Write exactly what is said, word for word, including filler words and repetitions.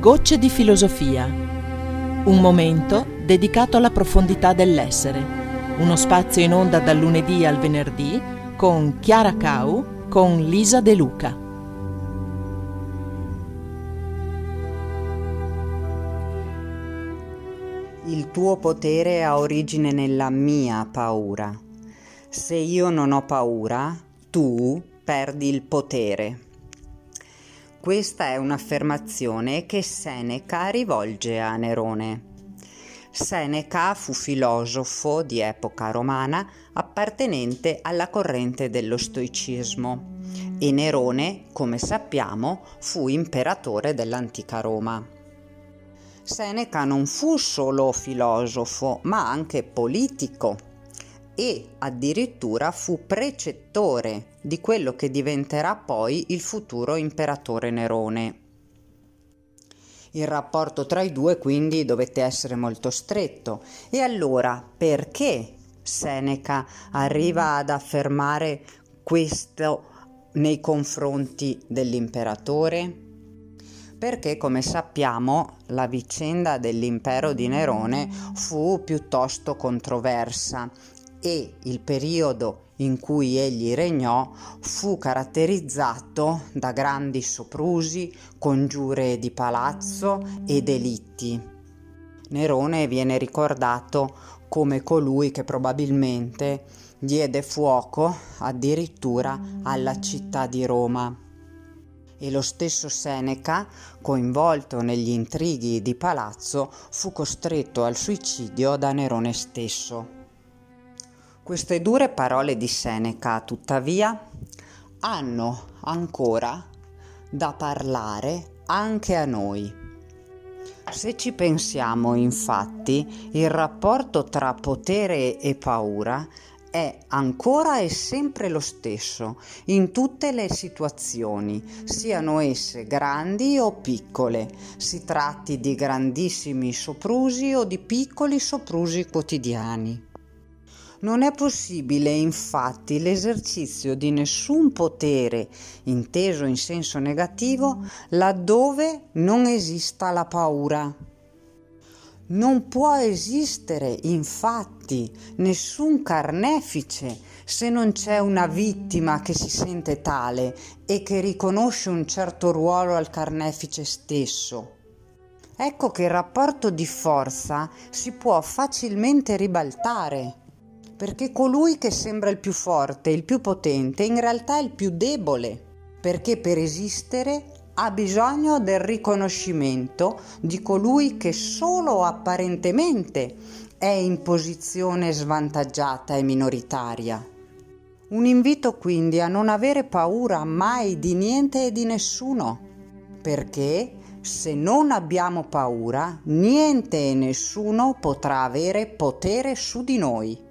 Gocce di filosofia. Un momento dedicato alla profondità dell'essere. Uno spazio in onda dal lunedì al venerdì con Chiara Cau, con Lisa De Luca. Il tuo potere ha origine nella mia paura. Se io non ho paura, tu perdi il potere. Questa è un'affermazione che Seneca rivolge a Nerone. Seneca fu filosofo di epoca romana appartenente alla corrente dello stoicismo e Nerone, come sappiamo, fu imperatore dell'antica Roma. Seneca non fu solo filosofo, ma anche politico e addirittura fu precettore di quello che diventerà poi il futuro imperatore Nerone. Il rapporto tra i due quindi dovette essere molto stretto. E allora perché Seneca arriva ad affermare questo nei confronti dell'imperatore? Perché, come sappiamo, la vicenda dell'impero di Nerone fu piuttosto controversa e il periodo in cui egli regnò fu caratterizzato da grandi soprusi, congiure di palazzo e delitti. Nerone viene ricordato come colui che probabilmente diede fuoco addirittura alla città di Roma. E lo stesso Seneca, coinvolto negli intrighi di palazzo, fu costretto al suicidio da Nerone stesso. Queste dure parole di Seneca, tuttavia, hanno ancora da parlare anche a noi. Se ci pensiamo, infatti, il rapporto tra potere e paura è ancora e sempre lo stesso in tutte le situazioni, siano esse grandi o piccole, si tratti di grandissimi soprusi o di piccoli soprusi quotidiani. Non è possibile, infatti, l'esercizio di nessun potere, inteso in senso negativo, laddove non esista la paura. Non può esistere, infatti, nessun carnefice se non c'è una vittima che si sente tale e che riconosce un certo ruolo al carnefice stesso. Ecco che il rapporto di forza si può facilmente ribaltare, perché colui che sembra il più forte, il più potente, in realtà è il più debole, perché per esistere ha bisogno del riconoscimento di colui che solo apparentemente è in posizione svantaggiata e minoritaria. Un invito quindi a non avere paura mai di niente e di nessuno, perché se non abbiamo paura, niente e nessuno potrà avere potere su di noi.